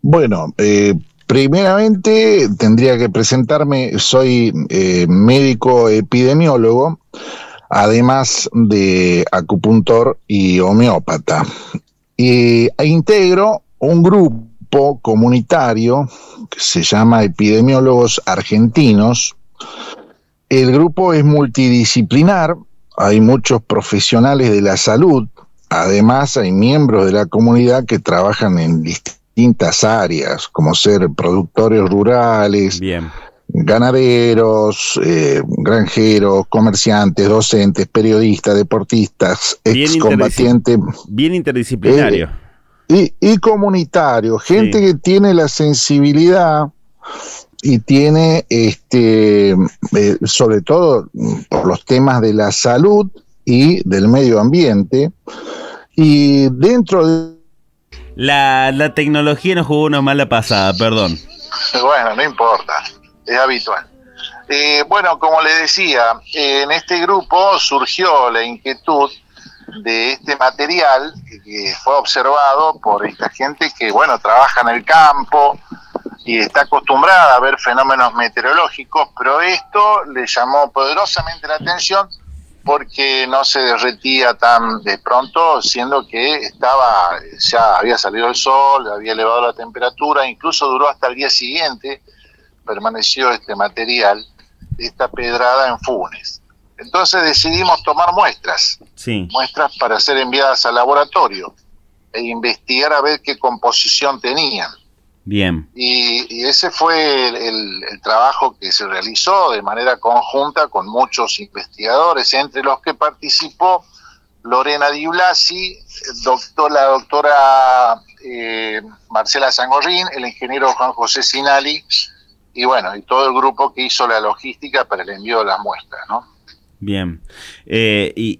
Bueno, primeramente tendría que presentarme, soy médico epidemiólogo, además de acupuntor y homeópata. E integro un grupo comunitario que se llama Epidemiólogos Argentinos. El grupo es multidisciplinar, hay muchos profesionales de la salud, además hay miembros de la comunidad que trabajan en distintas áreas, como ser productores rurales, Bien, ganaderos, granjeros, comerciantes, docentes, periodistas, deportistas, bien, excombatientes, bien eh, interdisciplinario. y comunitarios, gente Sí, que tiene la sensibilidad y tiene, sobre todo por los temas de la salud y del medio ambiente, y dentro de... la tecnología nos jugó una mala pasada, perdón. Bueno, no importa, es habitual. Bueno, como le decía, en este grupo surgió la inquietud de este material que fue observado por esta gente que, bueno, trabaja en el campo y está acostumbrada a ver fenómenos meteorológicos, pero esto le llamó poderosamente la atención porque no se derretía tan de pronto, siendo que ya había salido el sol, había elevado la temperatura, incluso duró hasta el día siguiente, permaneció este material, esta pedrada en Funes. Entonces decidimos tomar Sí, muestras para ser enviadas al laboratorio e investigar a ver qué composición tenían. bien, Y ese fue el trabajo que se realizó de manera conjunta con muchos investigadores, entre los que participó Lorena Di Blasi, la doctora Marcela Sangorrín, el ingeniero Juan José Sinali, y bueno, y todo el grupo que hizo la logística para el envío de las muestras, ¿no? bien. Y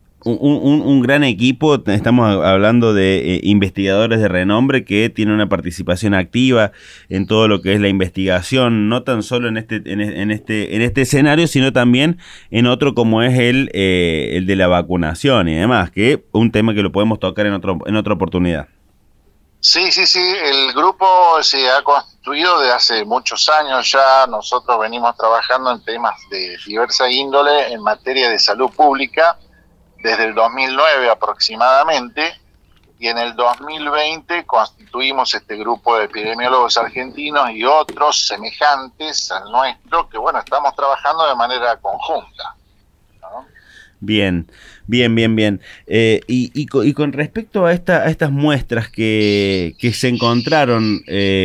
un gran equipo, estamos hablando de investigadores de renombre que tienen una participación activa en todo lo que es la investigación, no tan solo en este escenario, sino también en otro como es el de la vacunación y demás, que un tema que lo podemos tocar en otra oportunidad. Sí, el grupo se ha constituido desde hace muchos años ya. Nosotros venimos trabajando en temas de diversa índole en materia de salud pública desde el 2009 aproximadamente, y en el 2020 constituimos este grupo de epidemiólogos argentinos y otros semejantes al nuestro, que bueno, estamos trabajando de manera conjunta, ¿no? Bien, bien. Y con respecto a estas muestras que se encontraron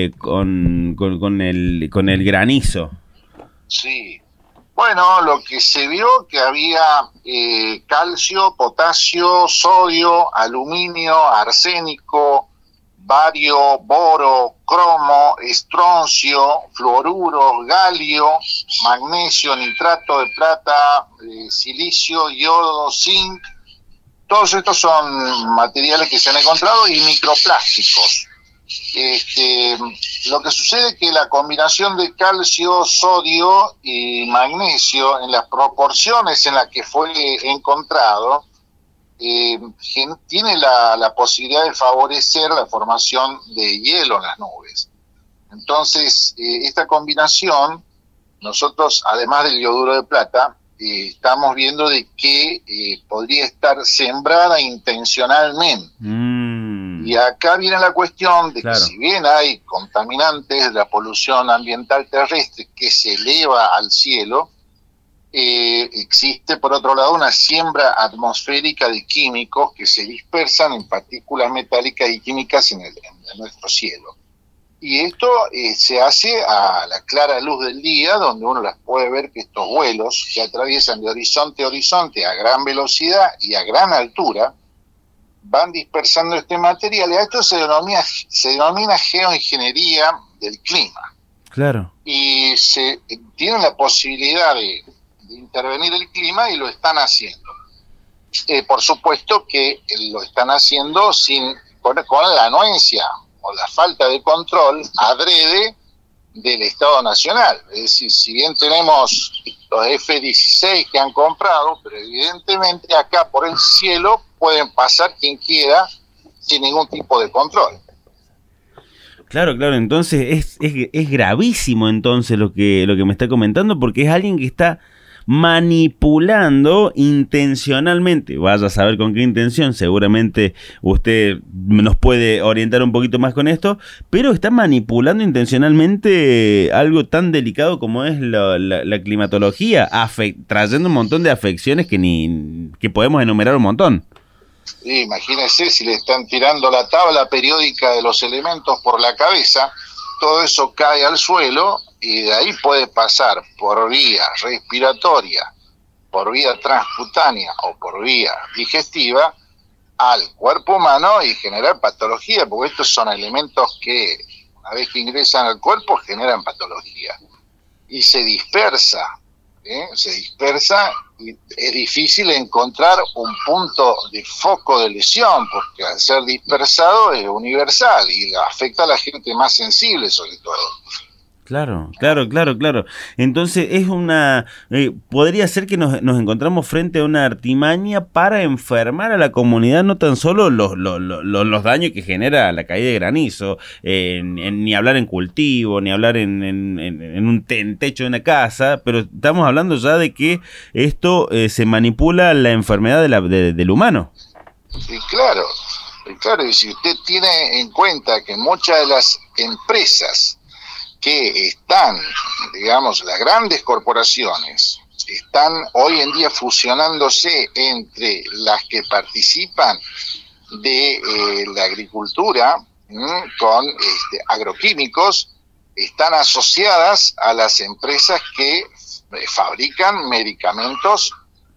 con el granizo. Sí. Bueno, lo que se vio que había calcio, potasio, sodio, aluminio, arsénico, bario, boro, cromo, estroncio, fluoruro, galio, magnesio, nitrato de plata, silicio, yodo, zinc. Todos estos son materiales que se han encontrado y microplásticos. Lo que sucede es que la combinación de calcio, sodio y magnesio en las proporciones en las que fue encontrado tiene la posibilidad de favorecer la formación de hielo en las nubes. Entonces, esta combinación, nosotros, además del yoduro de plata, estamos viendo de que podría estar sembrada intencionalmente. Y acá viene la cuestión de que si bien hay contaminantes de la polución ambiental terrestre que se eleva al cielo, existe por otro lado una siembra atmosférica de químicos que se dispersan en partículas metálicas y químicas en nuestro cielo. Y esto se hace a la clara luz del día, donde uno las puede ver que estos vuelos que atraviesan de horizonte a horizonte a gran velocidad y a gran altura, van dispersando este material, y a esto se denomina geoingeniería del clima. Claro. Y se tienen la posibilidad de intervenir el clima y lo están haciendo. Por supuesto que lo están haciendo con la anuencia o la falta de control adrede del Estado Nacional. Es decir, si bien tenemos los F-16 que han comprado, pero evidentemente acá por el cielo pueden pasar quien quiera sin ningún tipo de control. Claro, claro, entonces es gravísimo entonces lo que me está comentando, porque es alguien que está manipulando intencionalmente, vaya a saber con qué intención, seguramente usted nos puede orientar un poquito más con esto, pero está manipulando intencionalmente algo tan delicado como es la climatología, trayendo un montón de afecciones que podemos enumerar un montón. Imagínese si le están tirando la tabla periódica de los elementos por la cabeza, todo eso cae al suelo y de ahí puede pasar por vía respiratoria, por vía transcutánea o por vía digestiva al cuerpo humano y generar patología, porque estos son elementos que una vez que ingresan al cuerpo generan patología y se dispersa y es difícil encontrar un punto de foco de lesión, porque al ser dispersado es universal y afecta a la gente más sensible sobre todo. Claro. Entonces es podría ser que nos encontramos frente a una artimaña para enfermar a la comunidad, no tan solo los daños que genera la caída de granizo, ni hablar en cultivo, ni hablar en un techo de una casa, pero estamos hablando ya de que esto se manipula la enfermedad del humano. Sí, claro, y si usted tiene en cuenta que muchas de las empresas que están, digamos, las grandes corporaciones, están hoy en día fusionándose entre las que participan de la agricultura con agroquímicos, están asociadas a las empresas que fabrican medicamentos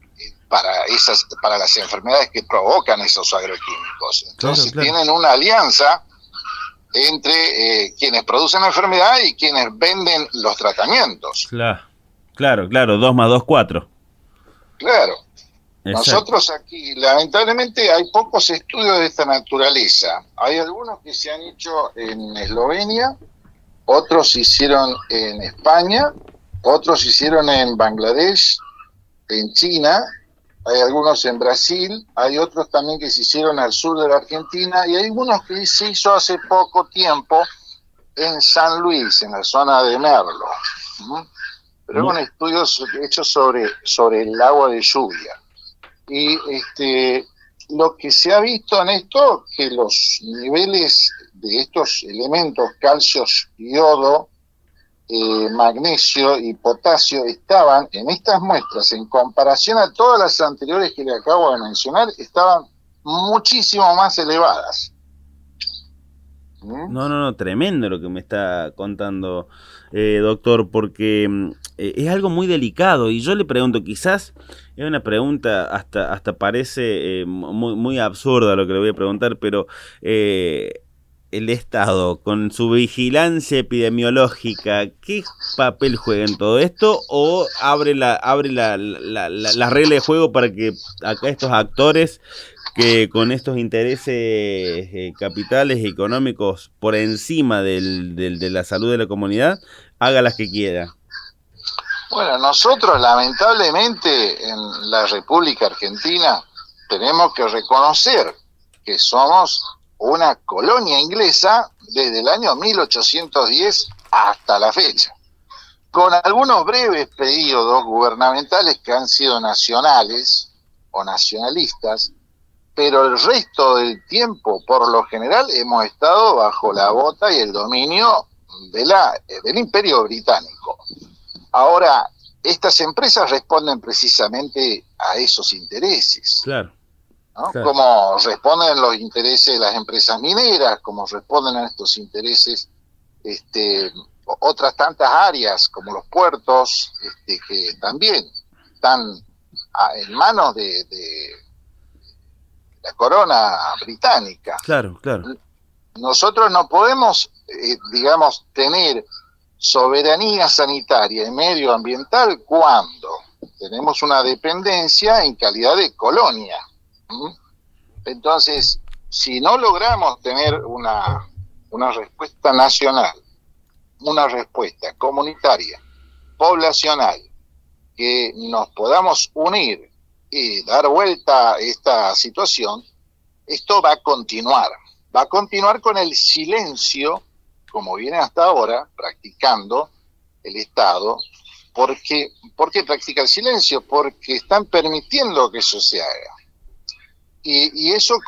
para las enfermedades que provocan esos agroquímicos. Entonces claro. Tienen una alianza entre quienes producen la enfermedad y quienes venden los tratamientos. Claro, 2 más 2, 4. Claro. Exacto. Nosotros aquí, lamentablemente, hay pocos estudios de esta naturaleza. Hay algunos que se han hecho en Eslovenia, otros se hicieron en España, otros se hicieron en Bangladesh, en China, hay algunos en Brasil, hay otros también que se hicieron al sur de la Argentina y hay algunos que se hizo hace poco tiempo en San Luis, en la zona de Merlo. Pero es un estudio hecho sobre el agua de lluvia. Y lo que se ha visto en esto, que los niveles de estos elementos, calcio, yodo, magnesio y potasio, estaban en estas muestras, en comparación a todas las anteriores que le acabo de mencionar, estaban muchísimo más elevadas. No, tremendo lo que me está contando, doctor, porque es algo muy delicado y yo le pregunto, quizás es una pregunta hasta parece muy absurda lo que le voy a preguntar, pero el Estado, con su vigilancia epidemiológica, ¿qué papel juega en todo esto? ¿O abre la regla de juego para que acá estos actores que con estos intereses capitales y económicos por encima de la salud de la comunidad, haga las que quiera? Bueno, nosotros lamentablemente en la República Argentina tenemos que reconocer que somos una colonia inglesa desde el año 1810 hasta la fecha, con algunos breves periodos gubernamentales que han sido nacionales o nacionalistas, pero el resto del tiempo, por lo general, hemos estado bajo la bota y el dominio del Imperio Británico. Ahora, estas empresas responden precisamente a esos intereses. Claro. ¿No? Claro. Como responden los intereses de las empresas mineras, como responden a estos intereses otras tantas áreas, como los puertos, que también están en manos de la corona británica. Claro. Nosotros no podemos, tener soberanía sanitaria y medioambiental cuando tenemos una dependencia en calidad de colonia. Entonces, si no logramos tener una respuesta nacional, una respuesta comunitaria, poblacional, que nos podamos unir y dar vuelta a esta situación, esto va a continuar con el silencio como viene hasta ahora practicando el Estado. ¿Por qué practica el silencio? Porque están permitiendo que eso se haga. Y eso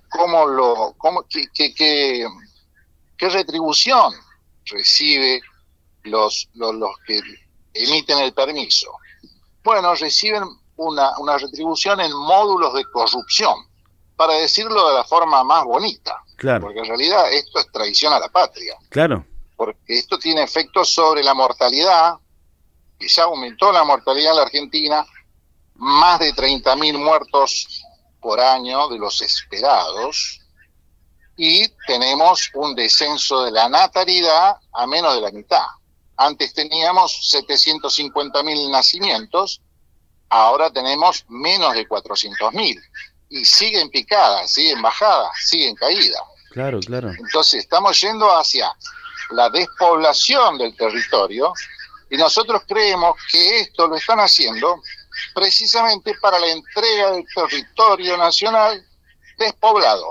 ¿qué retribución recibe los que emiten el permiso? Bueno, reciben una retribución en módulos de corrupción, para decirlo de la forma más bonita. Claro. Porque en realidad esto es traición a la patria. Claro. Porque esto tiene efectos sobre la mortalidad, que ya aumentó la mortalidad en la Argentina, más de 30.000 muertos por año de los esperados, y tenemos un descenso de la natalidad a menos de la mitad. Antes teníamos 750.000 nacimientos, ahora tenemos menos de 400.000, y siguen picadas, siguen bajadas, siguen caídas. Claro, claro. Entonces estamos yendo hacia la despoblación del territorio, y nosotros creemos que esto lo están haciendo precisamente para la entrega del territorio nacional despoblado.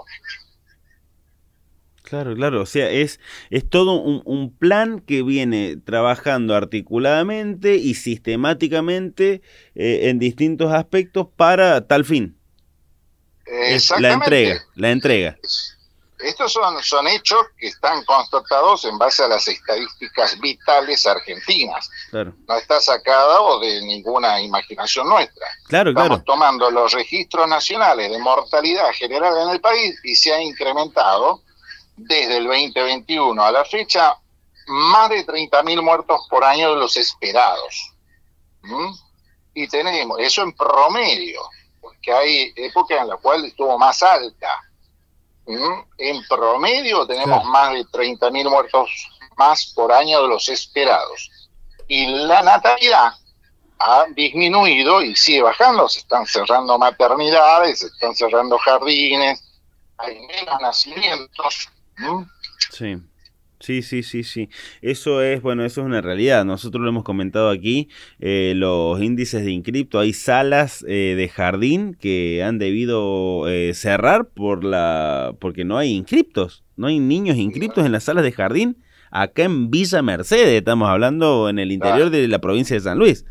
Claro, claro, o sea, es todo un plan que viene trabajando articuladamente y sistemáticamente en distintos aspectos para tal fin. Exactamente. La entrega. Estos son hechos que están constatados en base a las estadísticas vitales argentinas. Claro. No está sacada de ninguna imaginación nuestra. Claro, Estamos tomando los registros nacionales de mortalidad general en el país y se ha incrementado desde el 2021 a la fecha más de 30.000 muertos por año de los esperados. Y tenemos eso en promedio, porque hay épocas en las cuales estuvo más alta. En promedio tenemos más de 30.000 muertos más por año de los esperados. Y la natalidad ha disminuido y sigue bajando. Se están cerrando maternidades, se están cerrando jardines, hay menos nacimientos. Sí. Sí. Eso es una realidad. Nosotros lo hemos comentado aquí, los índices de inscripto, hay salas de jardín que han debido cerrar porque no hay inscriptos, no hay niños inscriptos en las salas de jardín, acá en Villa Mercedes, estamos hablando en el interior de la provincia de San Luis.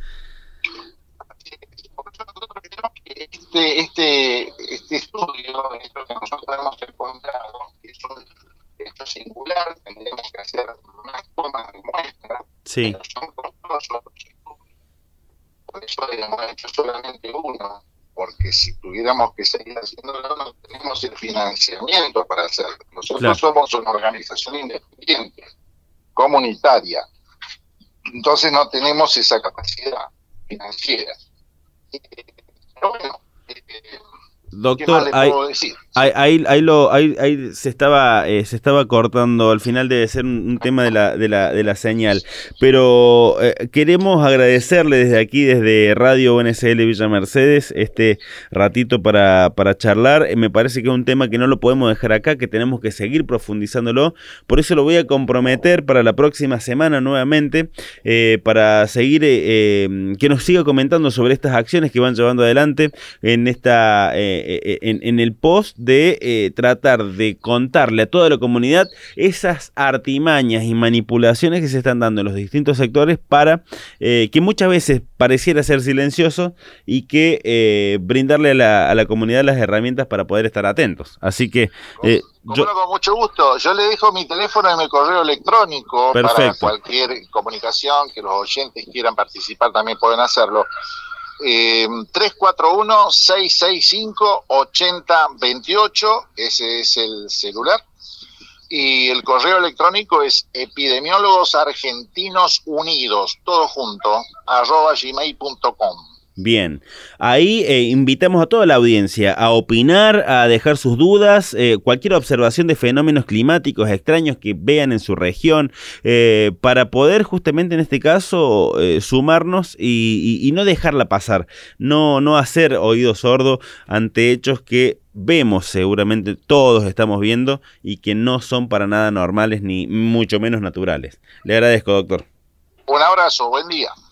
Este estudio, esto que nosotros hemos encontrado, que esto singular, tendríamos que hacer más tomas de muestra, sí. Pero son costosos. Por eso hemos hecho solamente uno, porque si tuviéramos que seguir haciéndolo, no tenemos el financiamiento para hacerlo. Nosotros somos una organización independiente, comunitaria, entonces no tenemos esa capacidad financiera. Pero bueno, doctor, ahí se estaba cortando, al final debe ser un tema de la señal, pero queremos agradecerle desde aquí, desde Radio UNSL Villa Mercedes, este ratito para charlar. Me parece que es un tema que no lo podemos dejar acá, que tenemos que seguir profundizándolo, por eso lo voy a comprometer para la próxima semana nuevamente, para seguir, que nos siga comentando sobre estas acciones que van llevando adelante en esta en el post de tratar de contarle a toda la comunidad esas artimañas y manipulaciones que se están dando en los distintos sectores para que muchas veces pareciera ser silencioso y que brindarle a la comunidad las herramientas para poder estar atentos. Así que con mucho gusto. Yo le dejo mi teléfono y mi correo electrónico. Perfecto. Para cualquier comunicación que los oyentes quieran participar también pueden hacerlo. 341-665-8028, ese es el celular, y el correo electrónico es epidemiólogosargentinosunidos, todo junto, @gmail.com. Bien, ahí invitamos a toda la audiencia a opinar, a dejar sus dudas, cualquier observación de fenómenos climáticos extraños que vean en su región, para poder justamente en este caso sumarnos y no dejarla pasar, no hacer oídos sordos ante hechos que vemos, seguramente todos estamos viendo y que no son para nada normales ni mucho menos naturales. Le agradezco, doctor. Un abrazo, buen día.